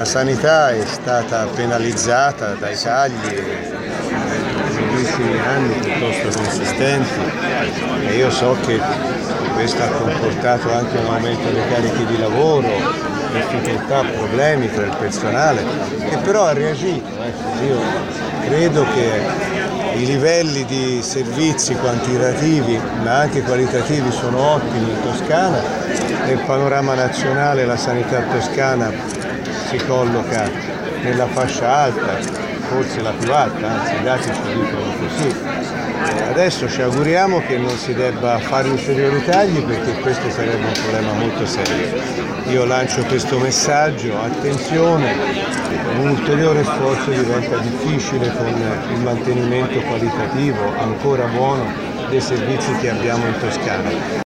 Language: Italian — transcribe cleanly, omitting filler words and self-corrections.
La sanità è stata penalizzata dai tagli negli ultimi anni piuttosto consistenti e io so che questo ha comportato anche un aumento dei carichi di lavoro, difficoltà, problemi tra il personale, che però ha reagito. Io credo che i livelli di servizi quantitativi ma anche qualitativi sono ottimi in Toscana. Nel panorama nazionale la sanità toscana si colloca nella fascia alta, forse la più alta, anzi i dati ci dicono così. Adesso ci auguriamo che non si debba fare ulteriori tagli perché questo sarebbe un problema molto serio. Io lancio questo messaggio, attenzione, un ulteriore sforzo diventa difficile con il mantenimento qualitativo ancora buono dei servizi che abbiamo in Toscana.